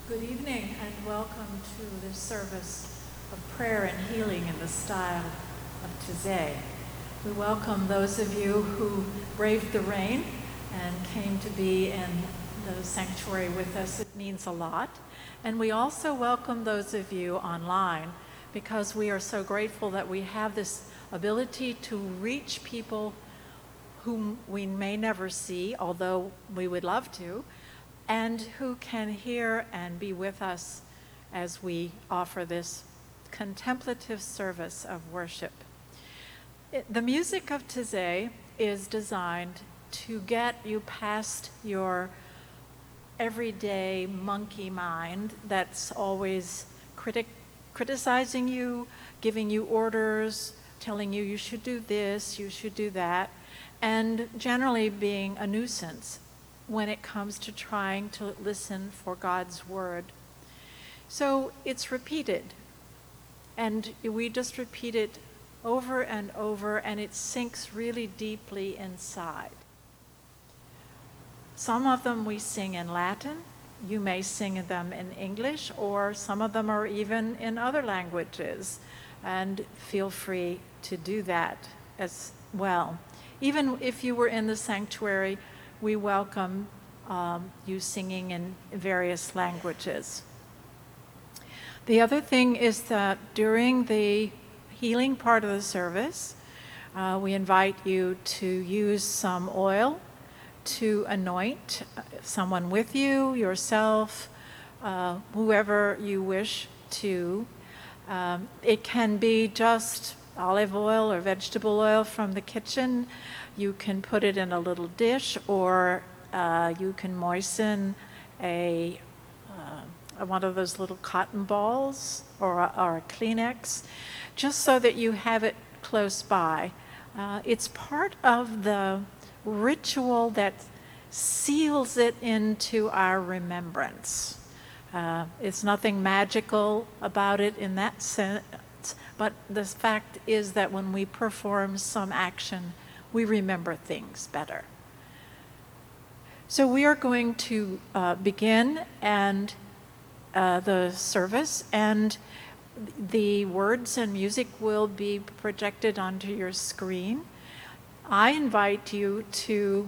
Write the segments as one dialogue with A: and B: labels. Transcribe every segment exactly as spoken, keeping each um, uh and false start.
A: Good evening and welcome to this service of prayer and healing in the style of Taizé. We welcome those of you who braved the rain and came to be in the sanctuary with us. It means a lot. And we also welcome those of you online because we are so grateful that we have this ability to reach people whom we may never see, although we would love to, and who can hear and be with us as we offer this contemplative service of worship. It, the music of Taizé is designed to get you past your everyday monkey mind that's always critic, criticizing you, giving you orders, telling you you should do this, you should do that, and generally being a nuisance when it comes to trying to listen for God's word. So it's repeated, and we just repeat it over and over, and it sinks really deeply inside. Some of them we sing in Latin. You may sing them in English, or some of them are even in other languages, and feel free to do that as well. Even if you were in the sanctuary, we welcome um, you singing in various languages. The other thing is that during the healing part of the service, uh, we invite you to use some oil to anoint someone with you, yourself, uh, whoever you wish to. Um, it can be just olive oil or vegetable oil from the kitchen. You can put it in a little dish, or uh, you can moisten a uh, one of those little cotton balls or a, or a Kleenex, just so that you have it close by. Uh, it's part of the ritual that seals it into our remembrance. Uh, it's nothing magical about it in that sense, but the fact is that when we perform some action, we remember things better. So we are going to uh, begin and uh, the service, and the words and music will be projected onto your screen. I invite you to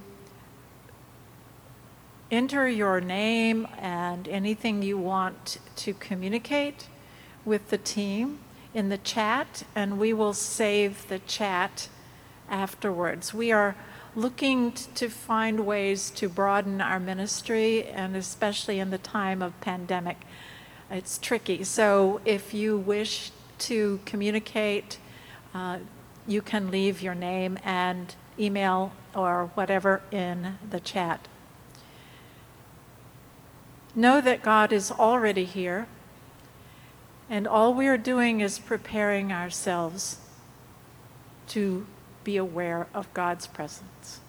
A: enter your name and anything you want to communicate with the team in the chat, and we will save the chat afterwards. We are looking t- to find ways to broaden our ministry, and especially in the time of pandemic, it's tricky. So if you wish to communicate, uh, you can leave your name and email or whatever in the chat. Know that God is already here, and all we are doing is preparing ourselves to be aware of God's presence.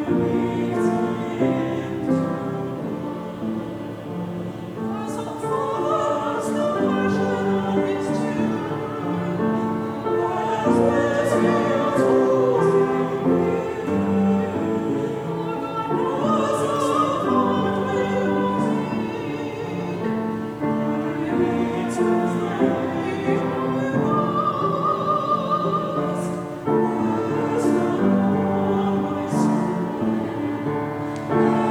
B: Thank you.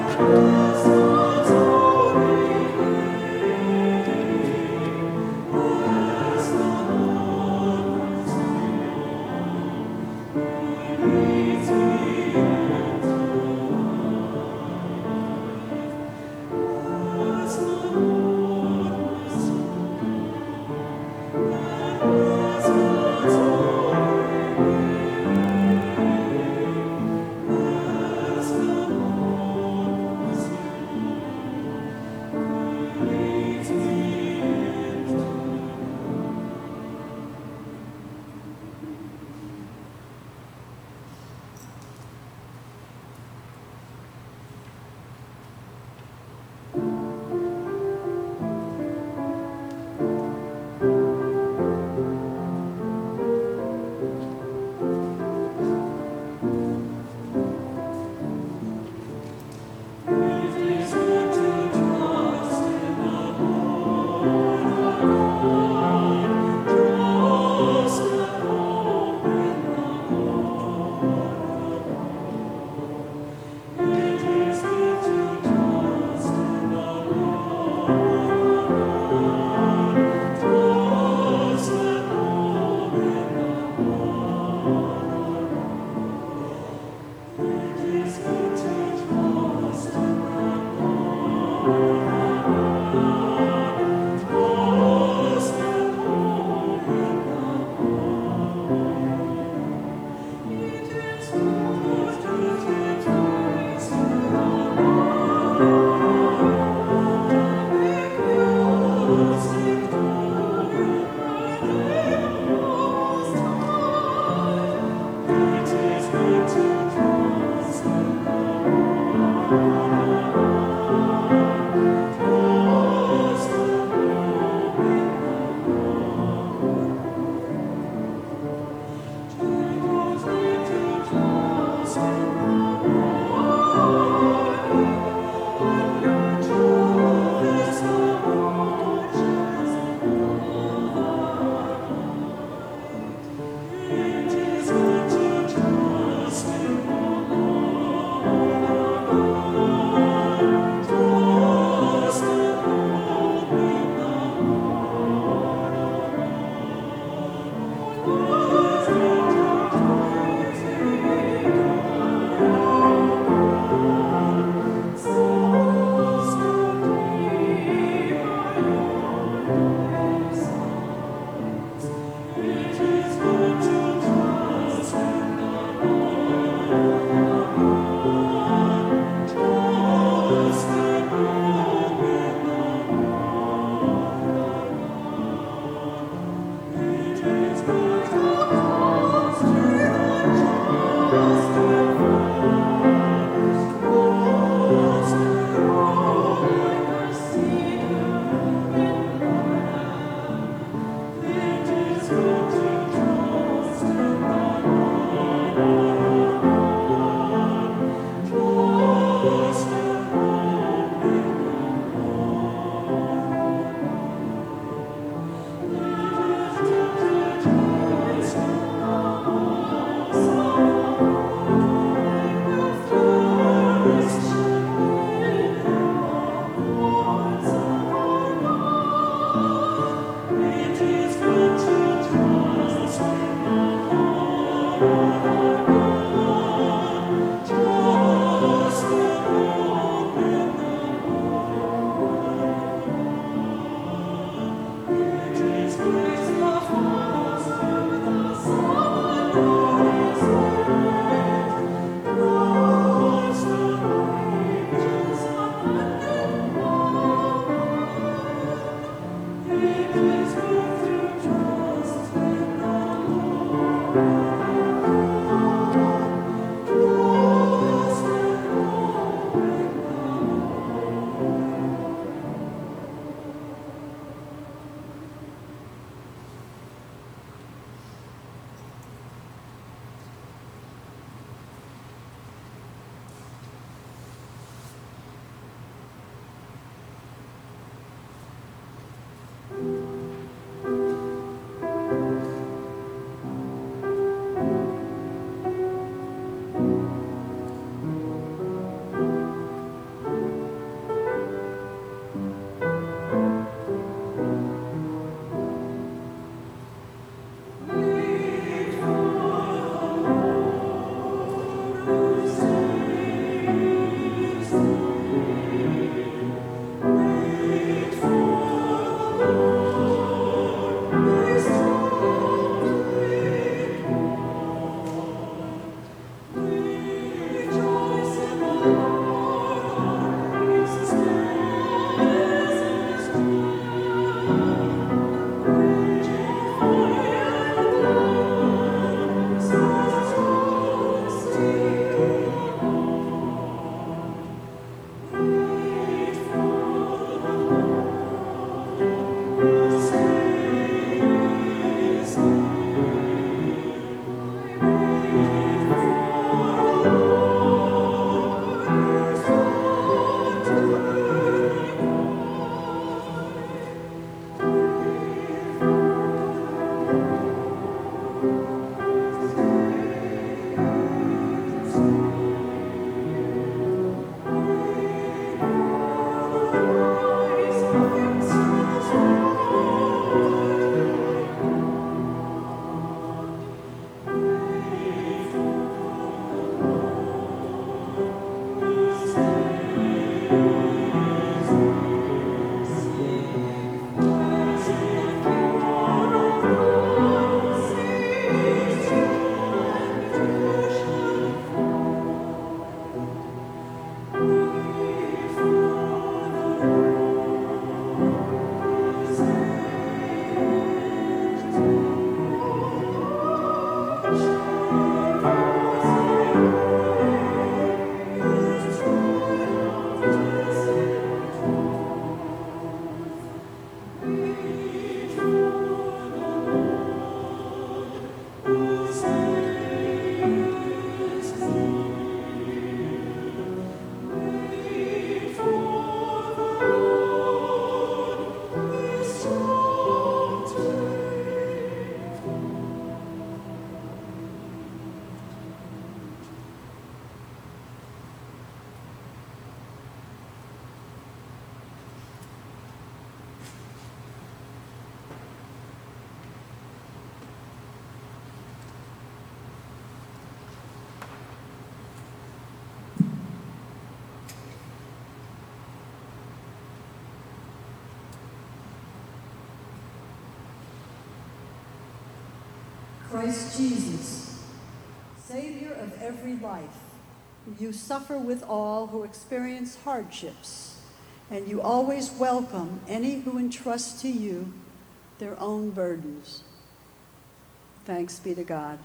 B: Christ Jesus, Savior of every life, you suffer with all who experience hardships, and you always welcome any who entrust to you their own burdens. Thanks be to God.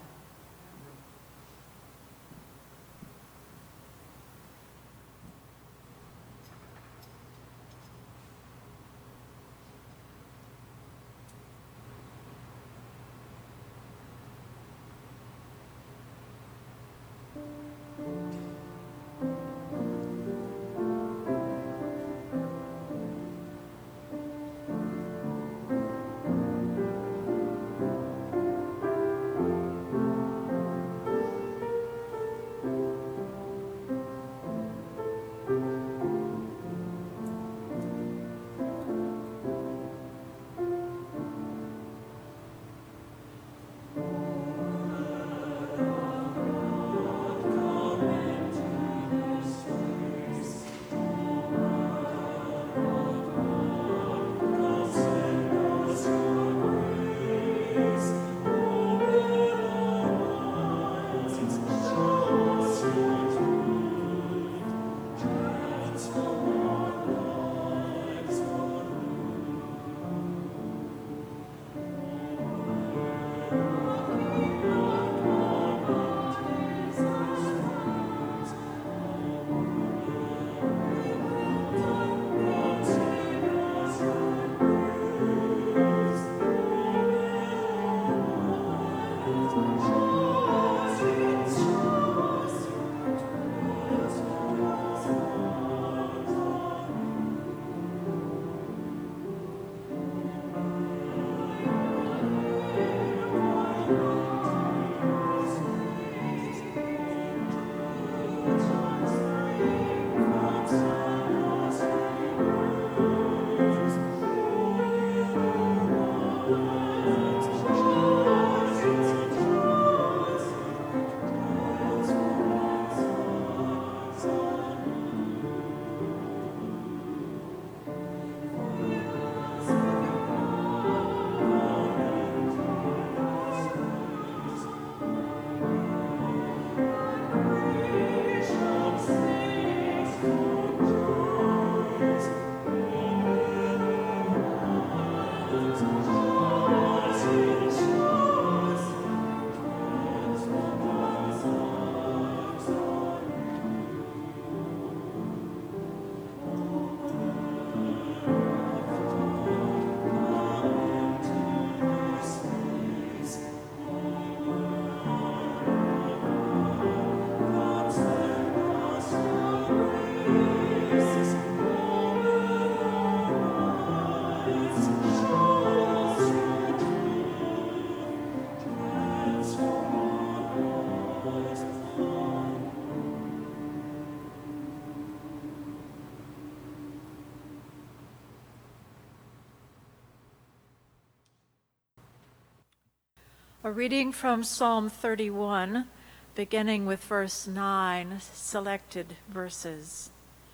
A: A reading from Psalm thirty-one, beginning with verse nine, selected verses.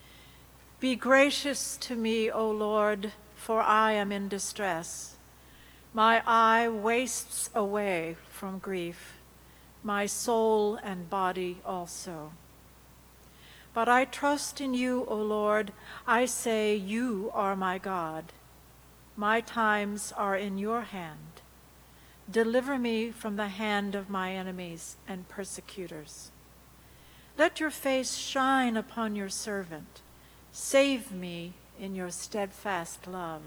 A: Be gracious to me, O Lord, for I am in distress. My eye wastes away from grief, my soul and body also. But I trust in you, O Lord. I say, you are my God. My times are in your hand. Deliver me from the hand of my enemies and persecutors. Let your face shine upon your servant. Save me in your steadfast love.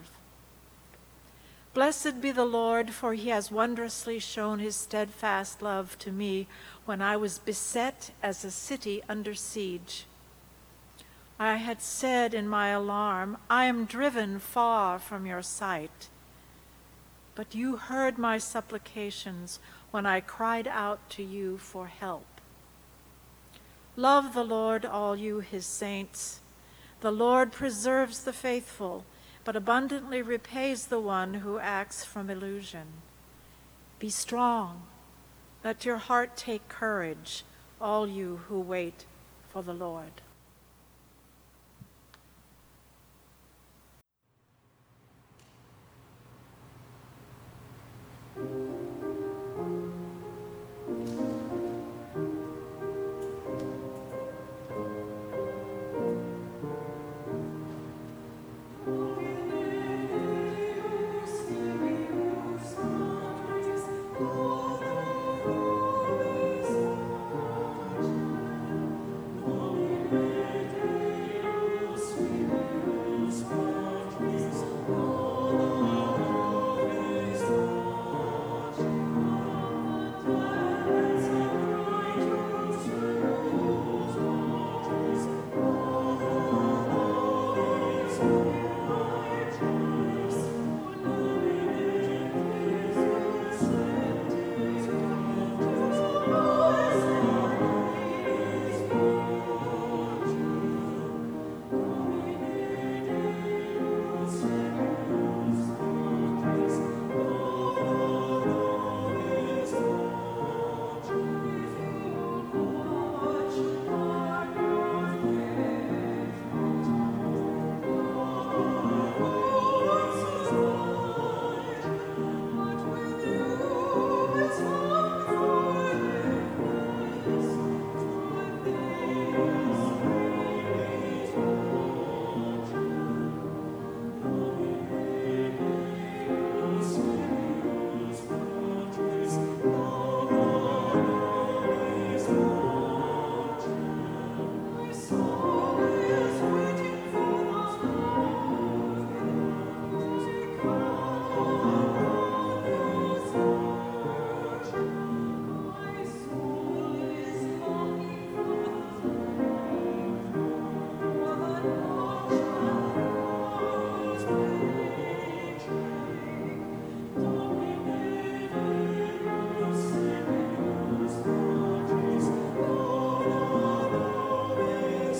A: Blessed be the Lord, for he has wondrously shown his steadfast love to me when I was beset as a city under siege. I had said in my alarm, I am driven far from your sight. But you heard my supplications when I cried out to you for help. Love the Lord, all you his saints. The Lord preserves the faithful, but abundantly repays the one who acts from illusion. Be strong. Let your heart take courage, all you who wait for the Lord.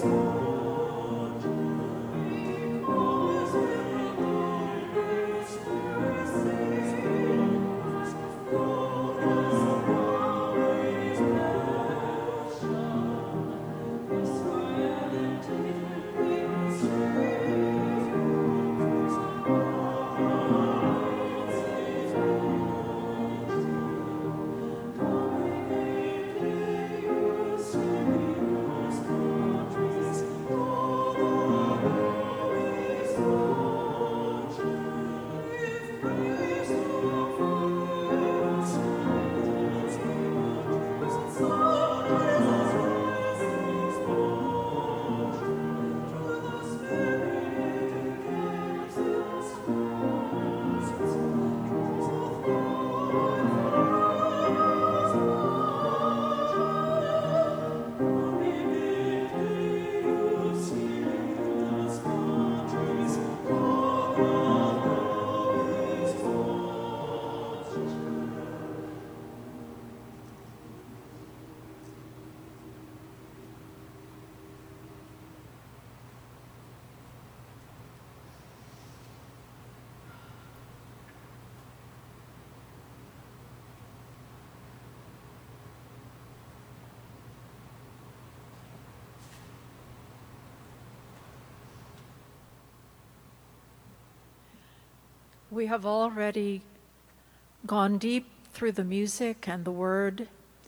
A: We have already gone deep through the music and the word,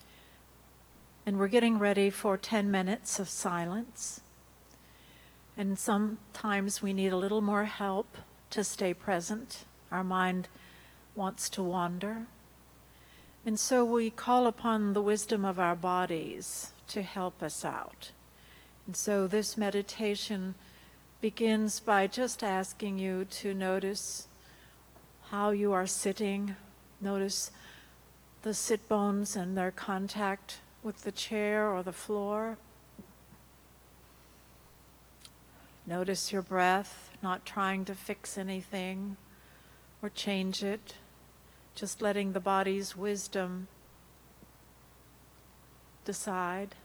A: and we're getting ready for ten minutes of silence. And sometimes we need a little more help to stay present. Our mind wants to wander. And so we call upon the wisdom of our bodies to help us out. And so this meditation begins by just asking you to notice how you are sitting. Notice the sit bones and their contact with the chair or the floor. Notice your breath, not trying to fix anything or change it, just letting the body's wisdom decide.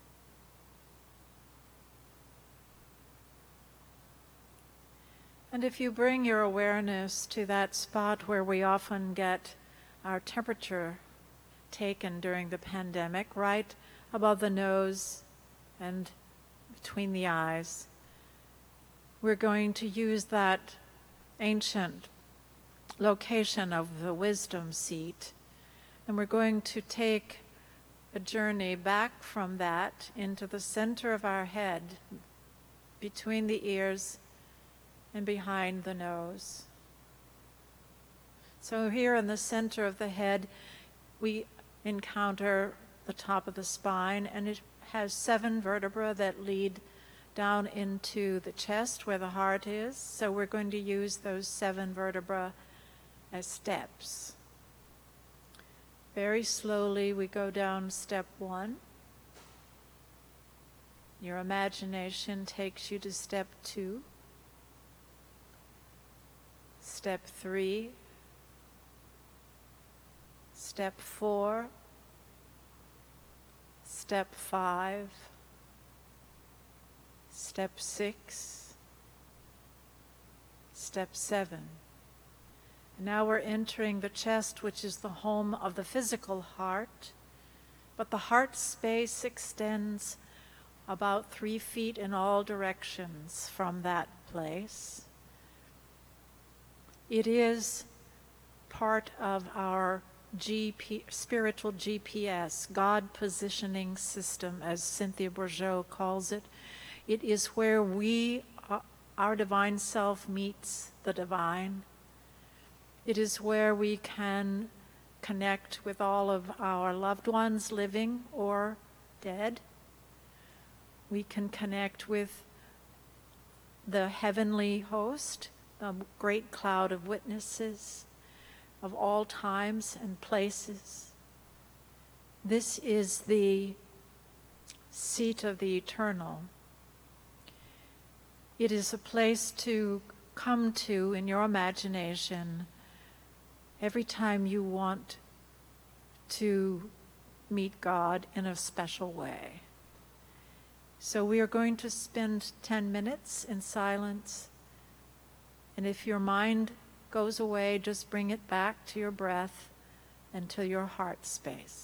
A: And if you bring your awareness to that spot where we often get our temperature taken during the pandemic, right above the nose and between the eyes, we're going to use that ancient location of the wisdom seat, and we're going to take a journey back from that into the center of our head, between the ears and behind the nose. So here in the center of the head, we encounter the top of the spine, and it has seven vertebrae that lead down into the chest where the heart is. So we're going to use those seven vertebrae as steps. Very slowly we go down step one. Your imagination takes you to step two. Step three, step four, step five, step six, step seven. And now we're entering the chest, which is the home of the physical heart, but the heart space extends about three feet in all directions from that place. It is part of our G P, spiritual G P S, God Positioning System, as Cynthia Bourgeault calls it. It is where we, our divine self, meets the divine. It is where we can connect with all of our loved ones, living or dead. We can connect with the heavenly host, the great cloud of witnesses of all times and places. This is the seat of the eternal. It is a place to come to in your imagination every time you want to meet God in a special way. So we are going to spend ten minutes in silence. And if your mind goes away, just bring it back to your breath and to your heart space.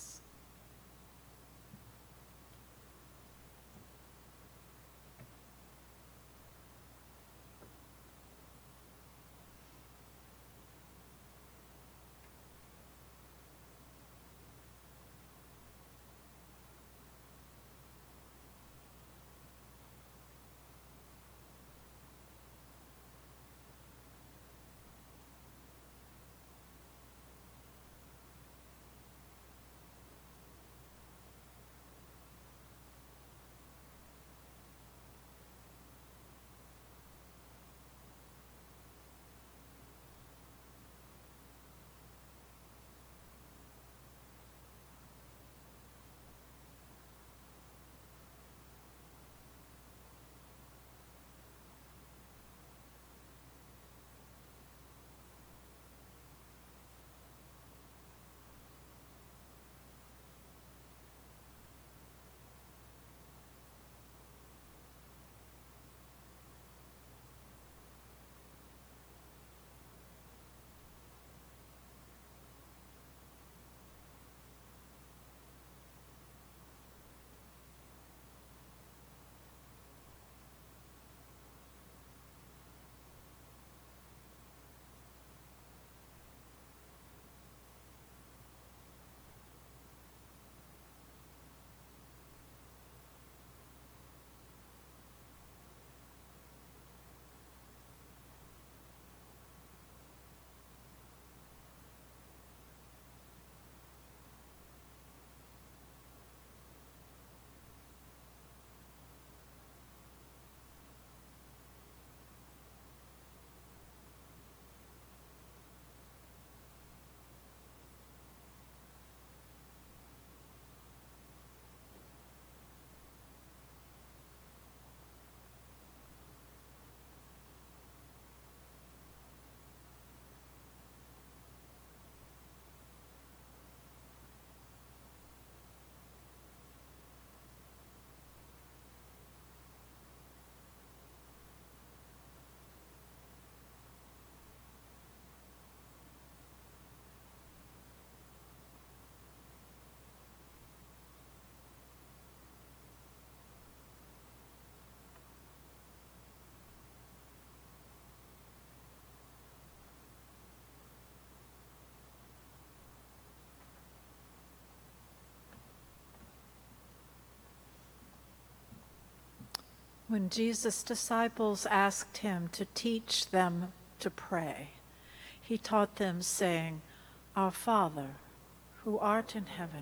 A: When Jesus' disciples asked him to teach them to pray, he taught them, saying, Our Father, who art in heaven,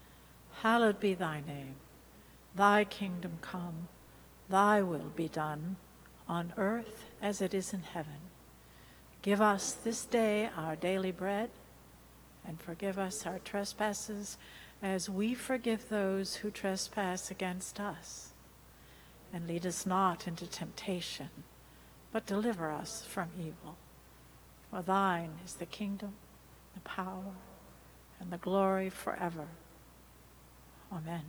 A: hallowed be thy name. Thy kingdom come, thy will be done, on earth as it is in heaven. Give us this day our daily bread, and forgive us our trespasses, as we forgive those who trespass against us. And lead us not into temptation, but deliver us from evil. For thine is the kingdom, the power, and the glory forever. Amen.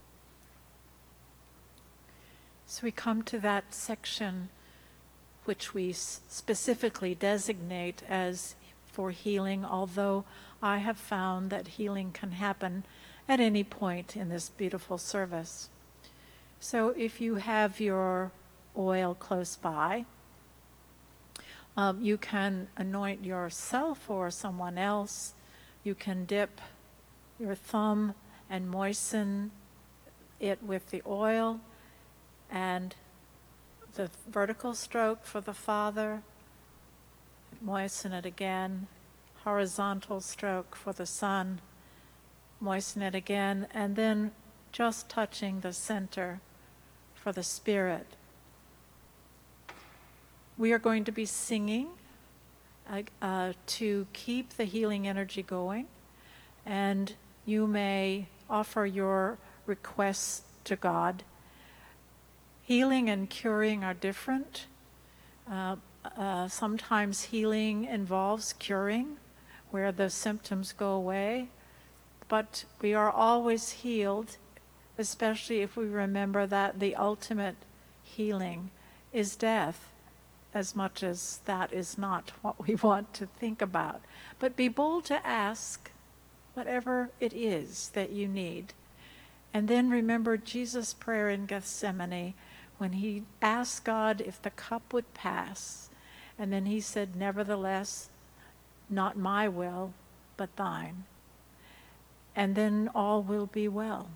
A: So we come to that section which we specifically designate as for healing, although I have found that healing can happen at any point in this beautiful service. So if you have your oil close by, um, you can anoint yourself or someone else. You can dip your thumb and moisten it with the oil, and the vertical stroke for the Father, moisten it again, horizontal stroke for the Son, moisten it again, and then just touching the center for the Spirit. We are going to be singing uh, uh, to keep the healing energy going, and you may offer your requests to God. Healing and curing are different. Uh, uh, sometimes healing involves curing, where the symptoms go away, but we are always healed especially if we remember that the ultimate healing is death, as much as that is not what we want to think about. But be bold to ask whatever it is that you need. And then remember Jesus' prayer in Gethsemane when he asked God if the cup would pass. And then he said, nevertheless, not my will, but thine. And then all will be well.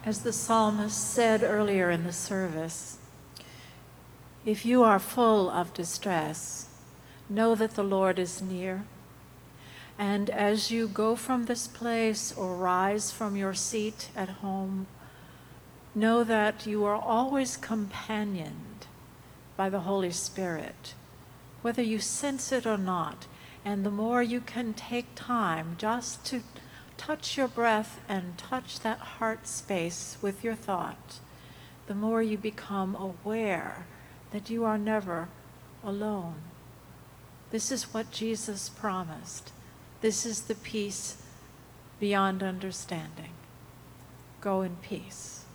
A: As the psalmist said earlier in the service, if you are full of distress, know that the Lord is near. And as you go from this place or rise from your seat at home, know that you are always companioned by the Holy Spirit, whether you sense it or not. And the more you can take time just to touch your breath and touch that heart space with your thought, the more you become aware that you are never alone. This is what Jesus promised. This is the peace beyond understanding. Go in peace.